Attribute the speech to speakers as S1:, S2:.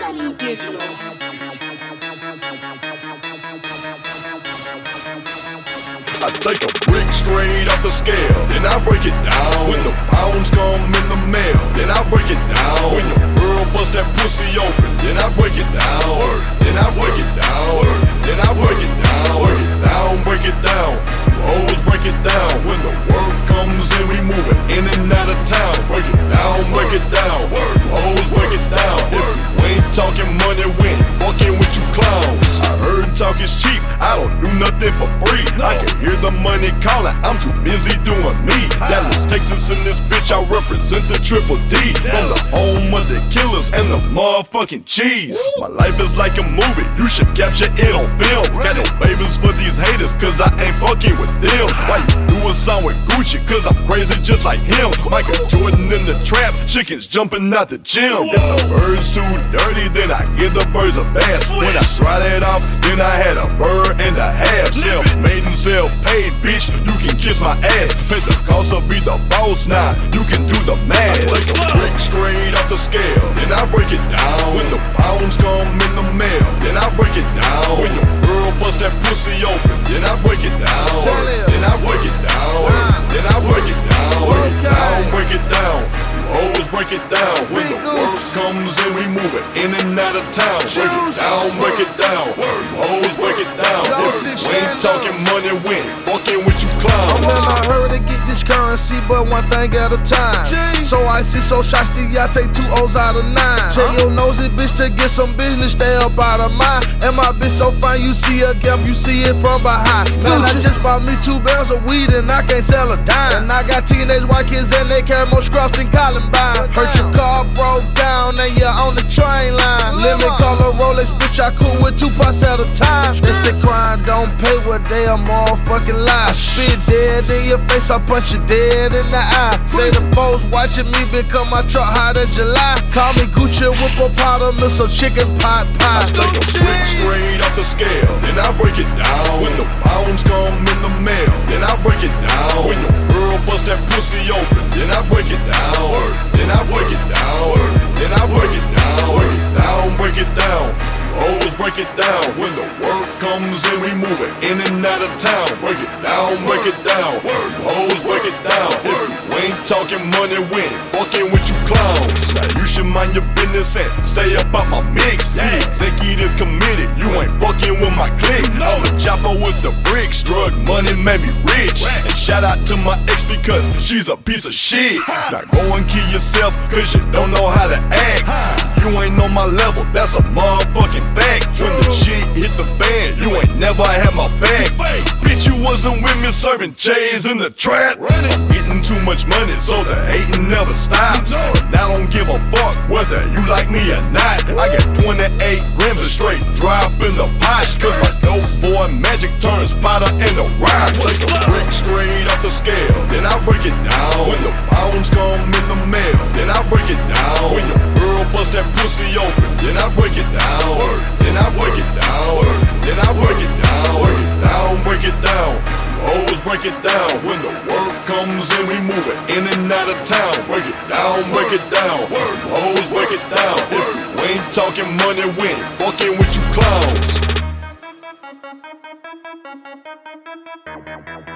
S1: Money Digital.
S2: I take a brick straight off the scale, then I break it down. When the pounds come in the mail, then I break it down. When your girl bust that pussy open, then I break it down. Then I break it down. Then I break it down. Break it down, break it down. Always break it down. When the work comes in, we move it in and out of town. Break it down, break it down. Always break it down. If you ain't talking money, we ain't fucking with you clowns. I heard talk is cheap, I don't do nothing for free. I can hear the money calling, I'm too busy doing me. Dallas, Texas in this bitch, I represent the Triple D. From the home of the killers and the motherfucking cheese. My life is like a movie, you should capture it on film. Got no favors for these haters, cause I ain't fucking with them. Why you do a song with Gucci, cause I'm crazy just like him. Michael Jordan in the trap, chickens jumping out the gym. If the bird's too dirty, then I give the birds a bath. When I dried it off, then I had a bird and a half. Self-made and self-paid, bitch, you can kiss my ass. Pay the cost of be the boss now, you can do the math. Take a brick straight off the scale, then I break it down. When the pounds come in the mail, then I break it down. When your girl bust that pussy open, then I break it down. Then I break it down. Then I break it down. Break it down, break it down. Always break it down. When the work comes in, we move it in and out of town. Break it down, break it down. Always break it down. If we ain't talking money, we ain't fucking with you clowns.
S3: I'm on my hurry to get this currency, but one thing at a time. So I see so shosty, I take 2 O's out of 9. Tell your nosy bitch to get some business, stay up out of mine. And my bitch so fine, you see her gap, you see it from behind. Man, I just bought me 2 barrels of weed and I can't sell a dime. And I got teenage white kids and they carry more scruffs than Columbine. Hurt your car broke down and you're on the train line. Let me call a Rolex, bitch, I cool with 2 parts at a time. They say crime don't pay, what they a motherfucking lie. I spit dead in your face, I punch you dead in the eye. Say the folks watching me become my truck hot in July. Call me Gucci, hippopotamus, or chicken pot pie.
S2: I take a brick straight off the scale, then I break it down. When the pounds come in the mail, then I break it down. When your girl bust that pussy open, then I break it down. Then I break it down. Then I break it down. Break it down, break it down. Always break it down. When the work comes in, we move it in and out of town. Break it down, break it down. Always break it down. If you ain't talking money, we ain't fucking with you clowns. Now you should mind your business and stay about my mix. The executive committee, you ain't fucking with my clique. I'm a chopper with the bricks, drug money made me rich. And shout out to my ex because she's a piece of shit. Now go and kill yourself cause you don't know how to act. You ain't on my level, that's a motherfucking fact. When the shit hit the fan, you ain't never had my back. Bitch, you wasn't with me serving J's in the trap. Getting too much money, so the hating never stops. And I don't give a fuck whether you like me or not. I got 28 grams of straight drop in the pot. Cause my dope boy magic turns powder into rock. Take a brick straight off the scale, then I break it down. When the pounds come in the mail, then I break it down. When your girl bust that pussy open, then I break it down. Then I break it down. Then I break it down. Break it down, break it down. Always break it down. When the work comes in, we move it in and out of town. Break it down, break it down. Always break it down. If you ain't talking money, we ain't fucking with you clowns.